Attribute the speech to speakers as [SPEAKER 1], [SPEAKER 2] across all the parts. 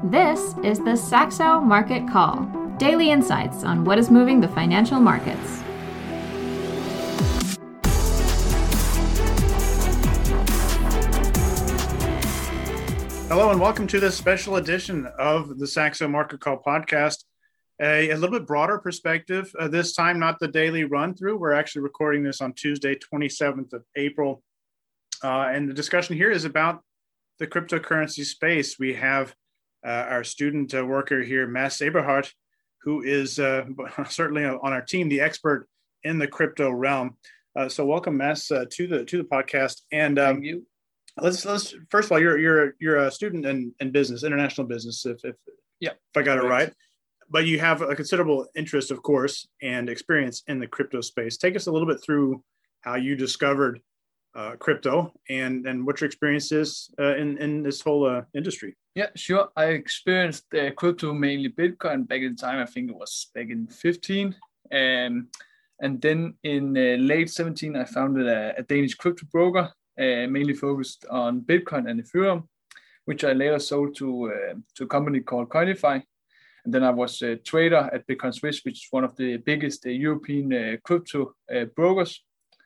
[SPEAKER 1] This is the Saxo Market Call, daily insights on what is moving the financial markets.
[SPEAKER 2] Hello and welcome to this special edition of the Saxo Market Call podcast. A little bit broader perspective this time, not the daily run through. We're actually recording this on Tuesday, 27th of April. And the discussion here is about the cryptocurrency space. We have our student worker here, Mads Eberhardt, who is certainly on our team, the expert in the crypto realm. So welcome, Mads, to the podcast. And
[SPEAKER 3] thank you.
[SPEAKER 2] Let's first of all, you're a student in business, international business, if I got it right. But you have a considerable interest, of course, and experience in the crypto space. Take us a little bit through how you discovered crypto and what your experience is in this whole industry.
[SPEAKER 3] Yeah, sure. I experienced crypto, mainly Bitcoin, back in time. I think it was back in 15. And then in late 17, I founded a Danish crypto broker, mainly focused on Bitcoin and Ethereum, which I later sold to a company called Coinify. And then I was a trader at Bitcoin Swiss, which is one of the biggest European crypto brokers.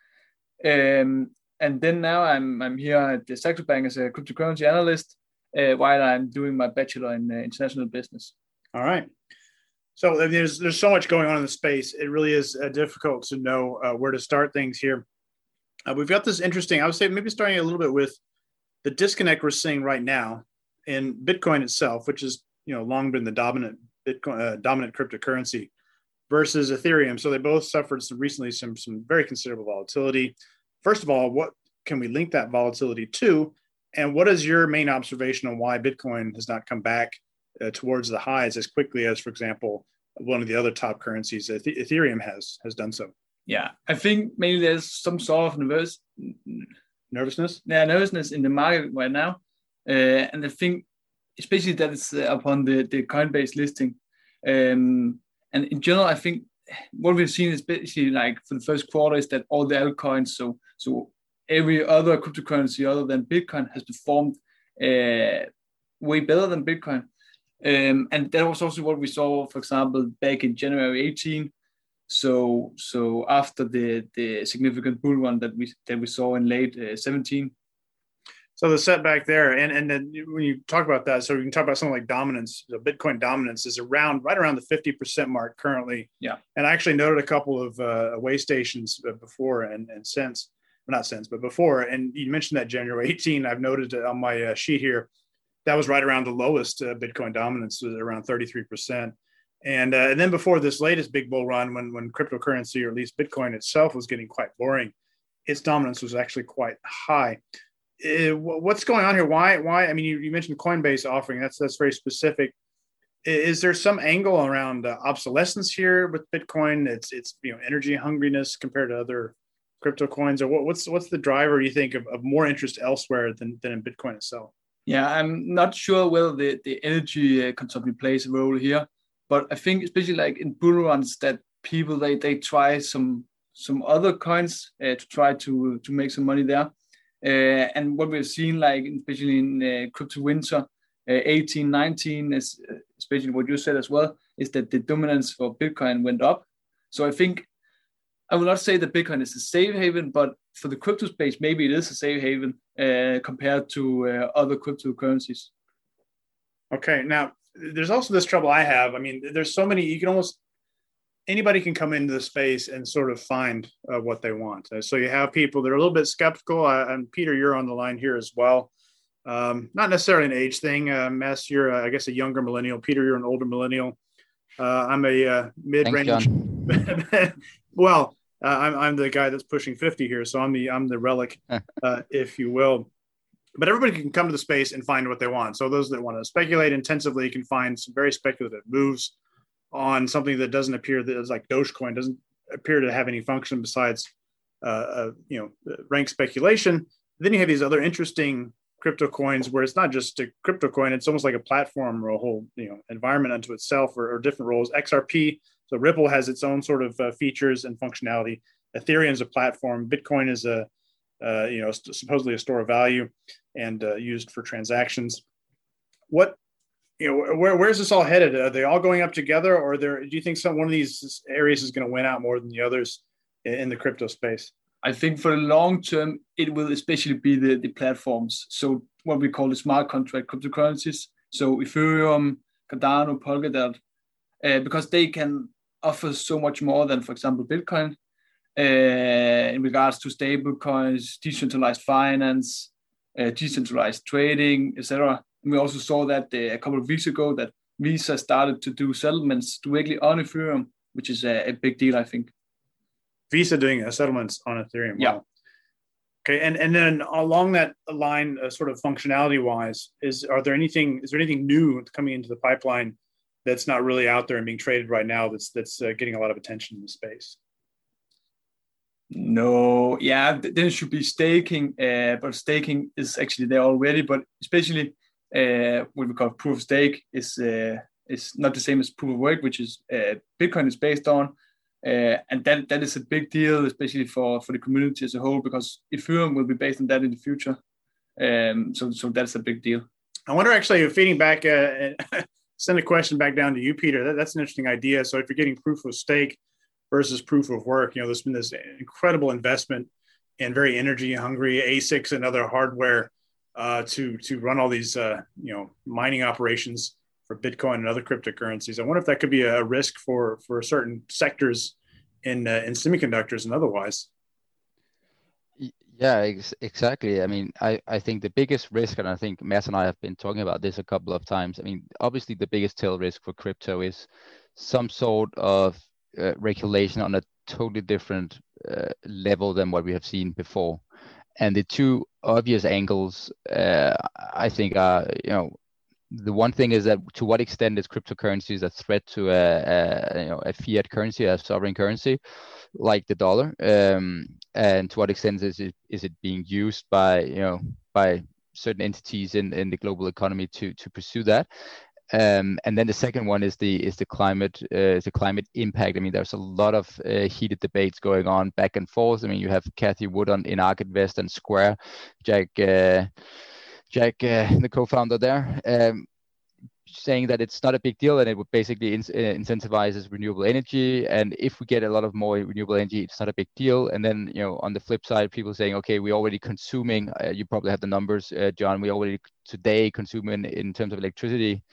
[SPEAKER 3] And then now I'm here at the Saxo Bank as a cryptocurrency analyst while I'm doing my bachelor in international business.
[SPEAKER 2] All right. So there's so much going on in the space. It really is difficult to know where to start things here. We've got this interesting, I would say maybe starting a little bit with the disconnect we're seeing right now in Bitcoin itself, which is long been the dominant cryptocurrency, versus Ethereum. So they both suffered recently some very considerable volatility. First of all, what can we link that volatility to? And what is your main observation on why Bitcoin has not come back towards the highs as quickly as, for example, one of the other top currencies, Ethereum, has done so?
[SPEAKER 3] Yeah, I think maybe there's some sort of
[SPEAKER 2] nervousness.
[SPEAKER 3] Yeah, nervousness in the market right now. And I think especially that it's upon the Coinbase listing. And in general, I think what we've seen is basically like for the first quarter is that all the altcoins, so every other cryptocurrency other than Bitcoin has performed way better than Bitcoin. And that was also what we saw, for example, back in January 18. So after the significant bull run that we saw in late 17.
[SPEAKER 2] So the setback there, and then when you talk about that, so we can talk about something like dominance. The Bitcoin dominance is right around the 50% mark currently.
[SPEAKER 3] Yeah.
[SPEAKER 2] And I actually noted a couple of way stations before and since, well, not since, but before. And you mentioned that January 18. I've noted on my sheet here that was right around the lowest Bitcoin dominance, was around 33%. And then before this latest big bull run, when cryptocurrency, or at least Bitcoin itself, was getting quite boring, its dominance was actually quite high. What's going on here? Why? I mean, you mentioned Coinbase offering. That's very specific. Is there some angle around obsolescence here with Bitcoin? It's energy hungriness compared to other crypto coins, or what's the driver, you think, of more interest elsewhere than in Bitcoin itself?
[SPEAKER 3] Yeah, I'm not sure whether the energy consumption plays a role here, but I think especially like in bull runs that people they try some other coins to try to make some money there. And what we've seen, like especially in crypto winter 18, 19, especially what you said as well, is that the dominance for Bitcoin went up. So I think I will not say that Bitcoin is a safe haven, but for the crypto space, maybe it is a safe haven compared to other cryptocurrencies. Okay,
[SPEAKER 2] now there's also this trouble I have. I mean, there's so many, anybody can come into the space and sort of find what they want. So you have people that are a little bit skeptical. And Peter, you're on the line here as well. Not necessarily an age thing. Mads, you're, I guess, a younger millennial. Peter, you're an older millennial. I'm a mid-range. Well, I'm the guy that's pushing 50 here, so I'm the relic, if you will. But everybody can come to the space and find what they want. So those that want to speculate intensively can find some very speculative moves on something that doesn't appear, that is like Dogecoin, doesn't appear to have any function besides, rank speculation. Then you have these other interesting crypto coins where it's not just a crypto coin, it's almost like a platform or a whole, environment unto itself, or different roles. XRP, so Ripple has its own sort of features and functionality. Ethereum is a platform. Bitcoin is supposedly a store of value and used for transactions. What where's this all headed? Are they all going up together, or do you think one of these areas is going to win out more than the others in the crypto space?
[SPEAKER 3] I think for the long term, it will especially be the platforms. So what we call the smart contract cryptocurrencies. So Ethereum, Cardano, Polkadot, because they can offer so much more than, for example, Bitcoin, in regards to stable coins, decentralized finance, decentralized trading, etc. And we also saw that a couple of weeks ago that Visa started to do settlements directly on Ethereum, which is a big deal, I think.
[SPEAKER 2] Visa doing settlements on Ethereum.
[SPEAKER 3] Yeah.
[SPEAKER 2] Wow. Okay, and then along that line, sort of functionality wise, is there anything new coming into the pipeline that's not really out there and being traded right now that's getting a lot of attention in the space?
[SPEAKER 3] No, yeah, there should be staking, but staking is actually there already. But especially what we call proof of stake is not the same as proof of work, which is Bitcoin is based on, and that is a big deal, especially for the community as a whole, because Ethereum will be based on that in the future. So that's a big deal.
[SPEAKER 2] I wonder, actually, feeding back, send a question back down to you, Peter. That's an interesting idea. So if you're getting proof of stake versus proof of work, there's been this incredible investment in very energy hungry ASICs and other hardware to run all these mining operations for Bitcoin and other cryptocurrencies. I wonder if that could be a risk for certain sectors in semiconductors and otherwise.
[SPEAKER 4] Yeah, exactly. I mean, I think the biggest risk, and I think Mads and I have been talking about this a couple of times. I mean, obviously the biggest tail risk for crypto is some sort of regulation on a totally different level than what we have seen before. And the two obvious angles, I think, are, the one thing is that to what extent is cryptocurrencies a threat to a fiat currency, a sovereign currency, like the dollar, and to what extent is it being used by certain entities in the global economy to pursue that. And then the second one is the climate impact. I mean, there's a lot of heated debates going on back and forth. I mean, you have Cathie Wood in ARK Invest and Square, Jack, the co-founder there, saying that it's not a big deal and it would basically incentivizes renewable energy. And if we get a lot of more renewable energy, it's not a big deal. And then, on the flip side, people saying, okay, we're already consuming, you probably have the numbers, John, we already today consume in terms of electricity.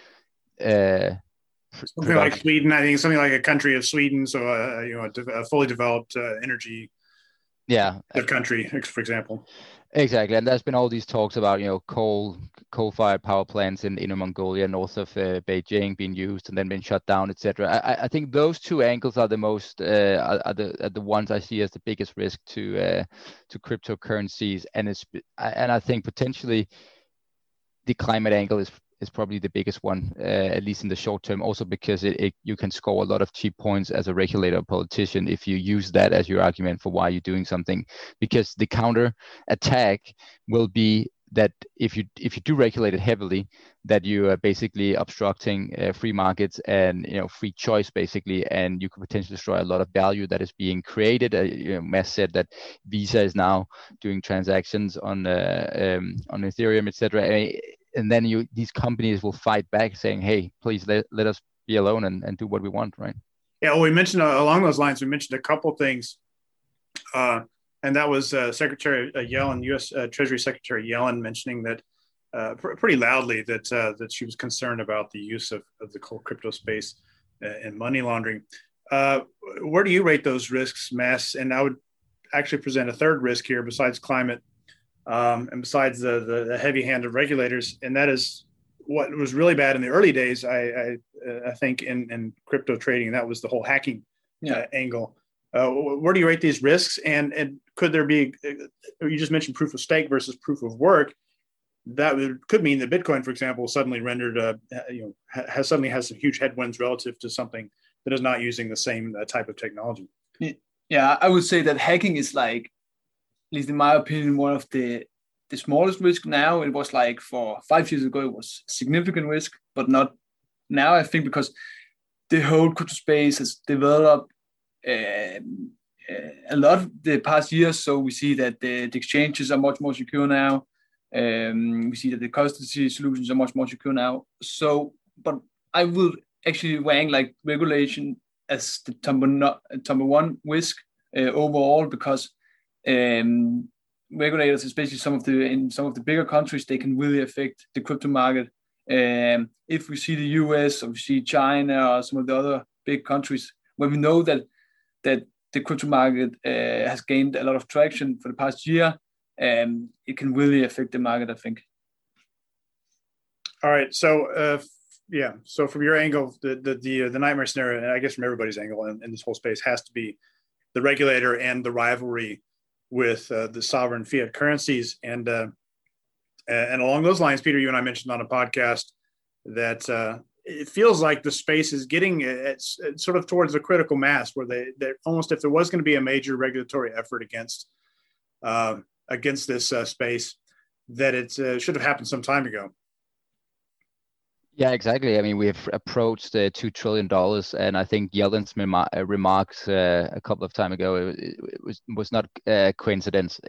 [SPEAKER 2] Something like Sweden, I think something like a country of Sweden. So, a fully developed energy country, for example.
[SPEAKER 4] Exactly, and there's been all these talks about coal-fired power plants in Inner Mongolia, north of Beijing, being used and then being shut down, etc. I think those two angles are the most are the ones I see as the biggest risk to cryptocurrencies, and I think potentially the climate angle is probably the biggest one, at least in the short term, also because you can score a lot of cheap points as a regulator or politician if you use that as your argument for why you're doing something, because the counter attack will be that if you do regulate it heavily, that you are basically obstructing free markets and free choice basically, and you could potentially destroy a lot of value that is being created. Mads said that Visa is now doing transactions on Ethereum, etc. And then these companies will fight back saying, hey, please let us be alone and do what we want, right?
[SPEAKER 2] Yeah, well, we mentioned along those lines, we mentioned a couple things. And that was Secretary Yellen, U.S. Treasury Secretary Yellen, mentioning that pretty loudly that she was concerned about the use of the whole crypto space and money laundering. Where do you rate those risks, Mads? And I would actually present a third risk here besides climate. And besides the heavy hand of regulators, and that is what was really bad in the early days, I think, in crypto trading. That was the whole hacking angle. Where do you rate these risks? And could there be, you just mentioned proof of stake versus proof of work. That could mean that Bitcoin, for example, suddenly rendered, has some huge headwinds relative to something that is not using the same type of technology.
[SPEAKER 3] Yeah, I would say that hacking is like, at least in my opinion, one of the smallest risk now. It was like for 5 years ago, it was a significant risk, but not now, I think, because the whole crypto space has developed a lot the past years. So we see that the exchanges are much more secure now. We see that the custody solutions are much more secure now. So but I will actually rank like regulation as the number one risk overall, because regulators, especially in some of the bigger countries, they can really affect the crypto market. If we see the US or we see China or some of the other big countries, where we know that the crypto market has gained a lot of traction for the past year, it can really affect the market, I think.
[SPEAKER 2] All right. So, So from your angle, the nightmare scenario, and I guess from everybody's angle in this whole space, has to be the regulator and the rivalry with the sovereign fiat currencies. And along those lines, Peter, you and I mentioned on a podcast that it feels like the space is getting sort of towards a critical mass where they almost, if there was going to be a major regulatory effort against this space, that it should have happened some time ago.
[SPEAKER 4] Yeah, exactly. I mean, we've approached $2 trillion, and I think Yellen's remarks a couple of time ago, it was not a coincidence.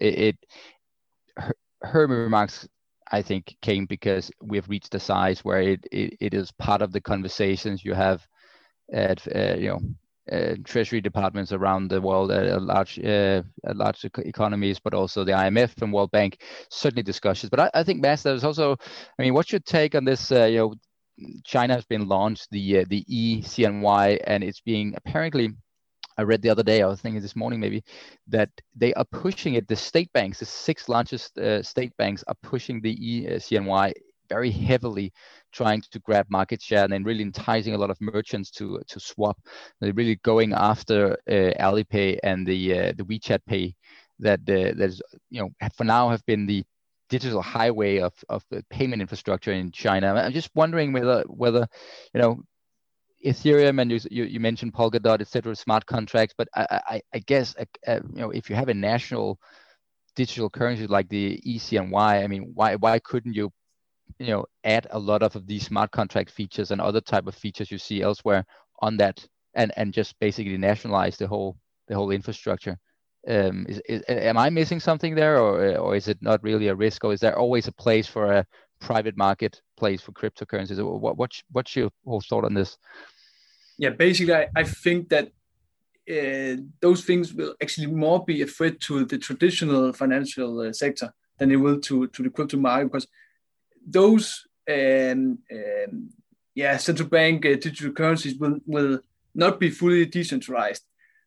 [SPEAKER 4] Her remarks, I think, came because we've reached a size where it is part of the conversations you have at treasury departments around the world, at large economies, but also the IMF and World Bank, certainly discussions. But I think, Mads, there's also, I mean, what's your take on this? China has been launched, the eCNY, and it's being apparently, I read the other day, I was thinking this morning maybe, that they are pushing it. The state banks, the 6 largest state banks, are pushing the eCNY very heavily, trying to grab market share and then really enticing a lot of merchants to swap. They're really going after Alipay and the WeChat Pay that is, for now have been the digital highway of the payment infrastructure in China. I'm just wondering whether Ethereum, and you mentioned Polkadot, etc., smart contracts, but I guess if you have a national digital currency like the eCNY, I mean, why couldn't you add a lot of these smart contract features and other type of features you see elsewhere on that, and just basically nationalize the whole infrastructure? Am I missing something there, or is it not really a risk, or is there always a place for a private market place for cryptocurrencies? What's your whole thought on this?
[SPEAKER 3] Yeah, basically, I think that those things will actually more be a threat to the traditional financial sector than they will to the crypto market, because those central bank digital currencies will not be fully decentralized.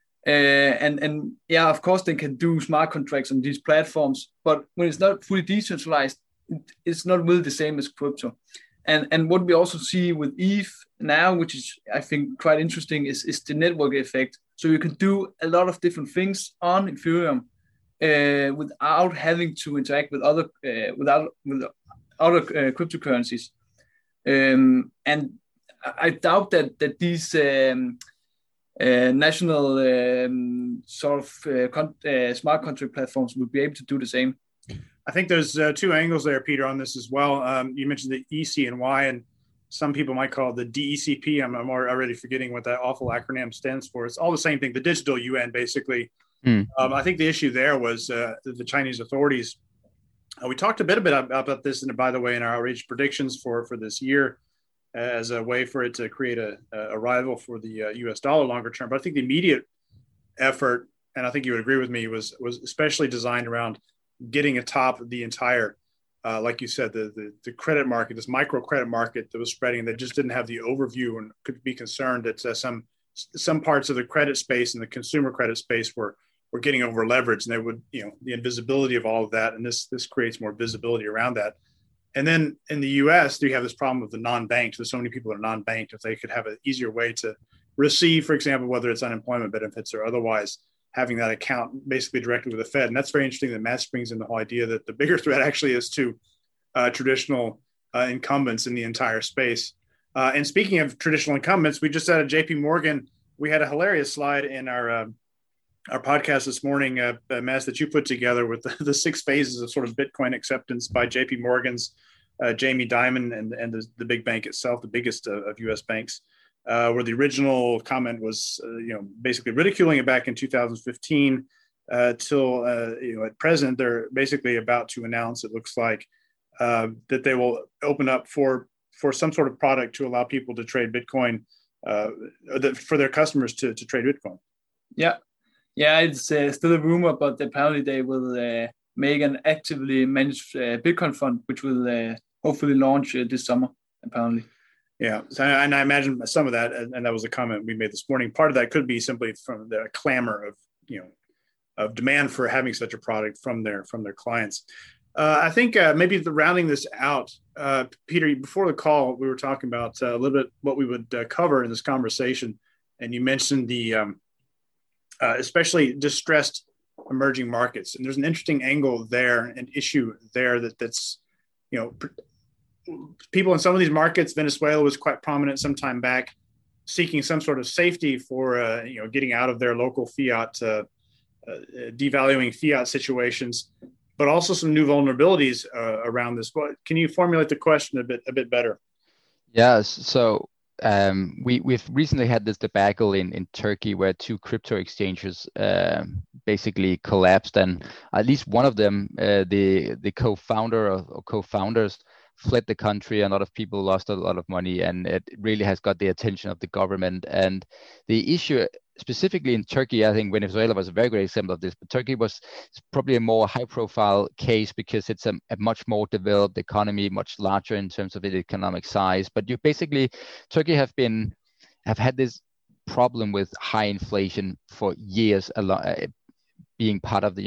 [SPEAKER 3] Of course they can do smart contracts on these platforms, but when it's not fully decentralized, it's not really the same as crypto. And what we also see with ETH now, which is I think quite interesting, is the network effect. So you can do a lot of different things on Ethereum without having to interact with other cryptocurrencies. And I doubt that these national smart contract platforms would be able to do the same.
[SPEAKER 2] I think there's 2 angles there, Peter, on this as well. You mentioned the eCNY, and some people might call it the DECP. I'm already forgetting what that awful acronym stands for. It's all the same thing, the digital yuan, basically. I think the issue there was the Chinese authorities. We talked a bit about this, and by the way, in our outrage predictions for this year, as a way for it to create a rival for the US dollar longer term. But I think the immediate effort, and I think you would agree with me, was especially designed around getting atop the entire, like you said, the credit market, this micro credit market that was spreading, that just didn't have the overview and could be concerned that some parts of the credit space and the consumer credit space were getting over leveraged, and they would, the invisibility of all of that. And this creates more visibility around that. And then in the US, you have this problem of the non-banked. There's so many people that are non-banked. If they could have an easier way to receive, for example, whether it's unemployment benefits or otherwise, having that account basically directly with the Fed. And that's very interesting that Matt brings in the whole idea that the bigger threat actually is to traditional incumbents in the entire space. And speaking of traditional incumbents, we just had a JP Morgan. We had a hilarious slide in our podcast this morning, Matt, that you put together with the 6 phases of sort of Bitcoin acceptance by JP Morgan's Jamie Dimon and the big bank itself, the biggest of US banks, where the original comment was, basically ridiculing it back in 2015 till, at present, they're basically about to announce, it looks like, that they will open up for for some sort of product to allow people to trade Bitcoin, for their customers to trade Bitcoin.
[SPEAKER 3] Yeah, it's still a rumor, but apparently they will make an actively managed Bitcoin fund, which will hopefully launch this summer, apparently.
[SPEAKER 2] Yeah, and I imagine some of that, and that was a comment we made this morning. Part of that could be simply from the clamor of demand for having such a product from their clients. I think maybe rounding this out, Peter, before the call, we were talking about a little bit what we would cover in this conversation, and you mentioned the especially distressed emerging markets, and there's an interesting angle there, an issue there that's people in some of these markets. Venezuela was quite prominent some time back, seeking some sort of safety for getting out of their local fiat, devaluing fiat situations, but also some new vulnerabilities around this. Can you formulate the question a bit better?
[SPEAKER 4] Yes. So we've recently had this debacle in Turkey where two crypto exchanges basically collapsed, and at least one of them, the co-founder or co-founders, fled the country. A lot of people lost a lot of money, and it really has got the attention of the government. And the issue specifically in Turkey, I think Venezuela was a very great example of this, but Turkey was probably a more high-profile case because it's a much more developed economy, much larger in terms of its economic size. But Turkey have had this problem with high inflation for years, being part of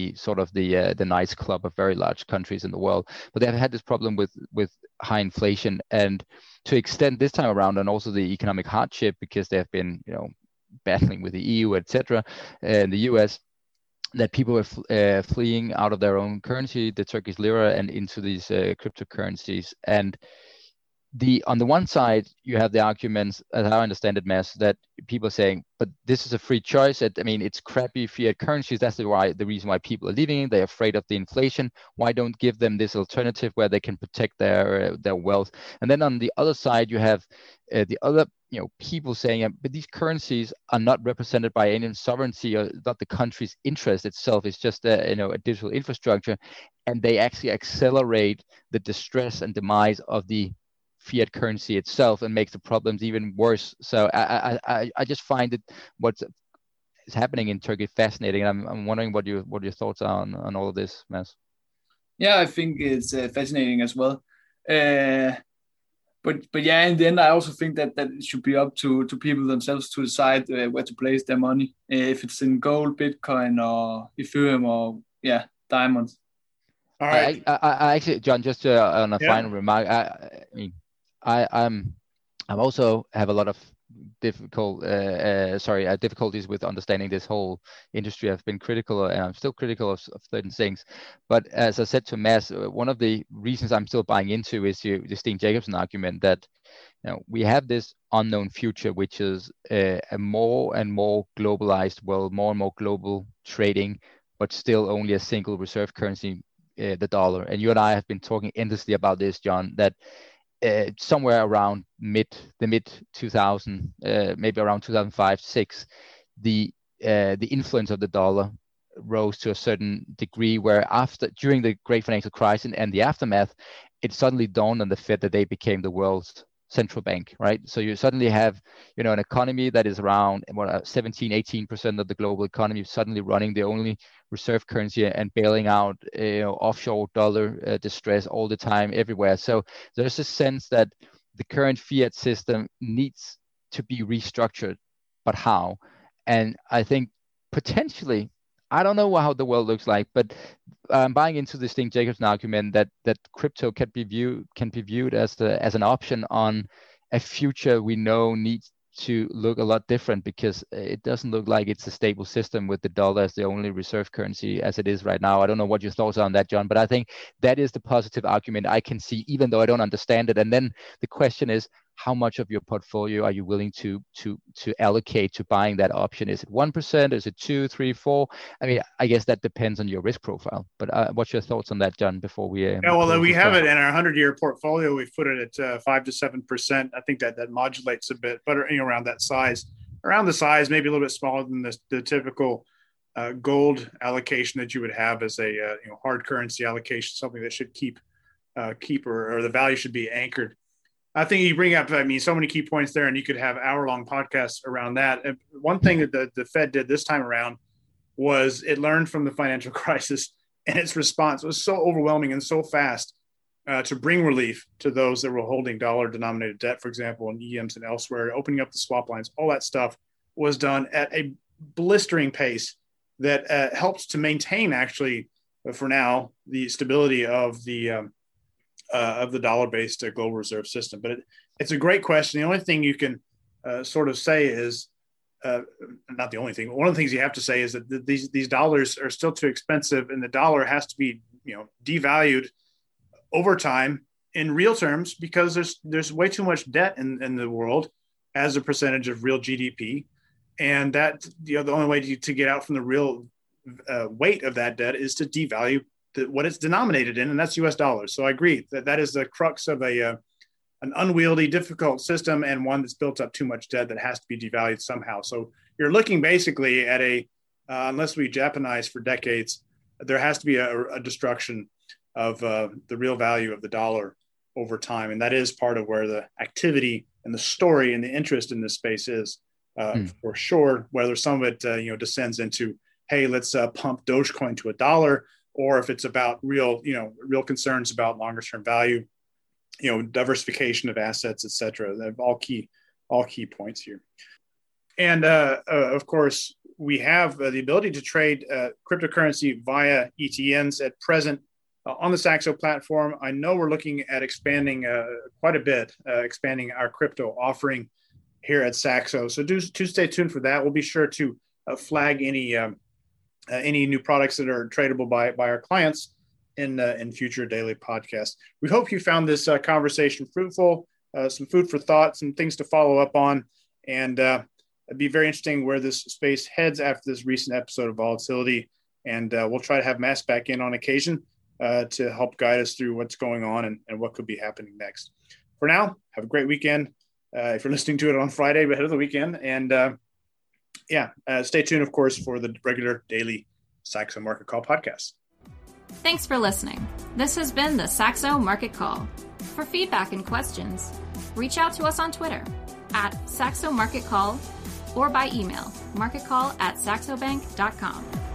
[SPEAKER 4] the nice club of very large countries in the world. But they've had this problem with high inflation, and to extend this time around, and also the economic hardship because they have been battling with the EU, etc., and the US, that people are fleeing out of their own currency, the Turkish lira, and into these cryptocurrencies. And on the one side, you have the arguments, as I understand it, Mads, that people are saying, but this is a free choice. It's crappy fiat currencies. That's the reason why people are leaving. They're afraid of the inflation. Why don't give them this alternative where they can protect their wealth? And then on the other side, you have the other people saying, but these currencies are not represented by any sovereignty or not the country's interest itself. It's just a digital infrastructure, and they actually accelerate the distress and demise of the fiat currency itself and makes the problems even worse. So I just find it what is happening in Turkey fascinating. I'm wondering what your thoughts are on all of this, Mads.
[SPEAKER 3] Yeah, I think it's fascinating as well. But yeah, in the end, I also think that it should be up to people themselves to decide where to place their money, if it's in gold, Bitcoin, or Ethereum, or diamonds.
[SPEAKER 2] All right.
[SPEAKER 4] I actually, John, just on a final remark, I also have a lot of difficulties with understanding this whole industry. I've been critical, and I'm still critical of certain things. But as I said to Mads, one of the reasons I'm still buying into is the Steen Jacobsen argument that we have this unknown future, which is a more and more globalized world, more and more global trading, but still only a single reserve currency, the dollar. And you and I have been talking endlessly about this, John, that somewhere around mid 2000, maybe around 2005-6, the influence of the dollar rose to a certain degree where during the great financial crisis and the aftermath, it suddenly dawned on the Fed that they became the world's central bank, right? So you suddenly have, an economy that is around 17-18% of the global economy suddenly running the only reserve currency and bailing out, offshore dollar distress all the time, everywhere. So there's a sense that the current fiat system needs to be restructured, but how? And I think potentially, I don't know how the world looks like, but I'm buying into this Steen Jacobsen argument that crypto can be viewed as an option on a future we know needs to look a lot different, because it doesn't look like it's a stable system with the dollar as the only reserve currency as it is right now. I don't know what your thoughts are on that, John, but I think that is the positive argument I can see, even though I don't understand it. And then the question is, how much of your portfolio are you willing to allocate to buying that option? Is it 1%? Is it 2, 3, 4? I mean, I guess that depends on your risk profile. But what's your thoughts on that, John? Before we
[SPEAKER 2] we have it in our 100-year portfolio. We've put it at 5 to 7%. I think that modulates a bit, but around that size, maybe a little bit smaller than the typical gold allocation that you would have as a hard currency allocation, something that should keep or the value should be anchored I think you bring up, so many key points there, and you could have hour-long podcasts around that. And one thing that the Fed did this time around was it learned from the financial crisis, and its response was so overwhelming and so fast to bring relief to those that were holding dollar-denominated debt, for example, in EMs and elsewhere, opening up the swap lines. All that stuff was done at a blistering pace that helps to maintain, actually, for now, the stability of the dollar-based global reserve system. But it's a great question. The only thing you can sort of say is, not the only thing, one of the things you have to say is that these dollars are still too expensive, and the dollar has to be devalued over time in real terms, because there's way too much debt in the world as a percentage of real GDP. And that the only way to get out from the real weight of that debt is to devalue what it's denominated in, and that's U.S. dollars. So I agree that is the crux of an unwieldy, difficult system, and one that's built up too much debt that has to be devalued somehow. So you're looking basically at unless we Japanize for decades, there has to be a destruction of the real value of the dollar over time, and that is part of where the activity and the story and the interest in this space is. For sure, whether some of it descends into, hey, let's pump Dogecoin to $1, or if it's about real concerns about longer term value, diversification of assets, et cetera. They're all key points here. And of course, we have the ability to trade cryptocurrency via ETNs at present on the Saxo platform. I know we're looking at expanding quite a bit, expanding our crypto offering here at Saxo. So do stay tuned for that. We'll be sure to flag any new products that are tradable by our clients in future daily podcasts. We hope you found this conversation fruitful, some food for thought, some things to follow up on, and it'd be very interesting where this space heads after this recent episode of volatility. And we'll try to have Mass back in on occasion to help guide us through what's going on and what could be happening next. For now, have a great weekend. If you're listening to it on Friday ahead of the weekend. And stay tuned, of course, for the regular daily Saxo Market Call podcast.
[SPEAKER 1] Thanks for listening. This has been the Saxo Market Call. For feedback and questions, reach out to us on Twitter @Saxo Market Call or by email marketcall@saxobank.com.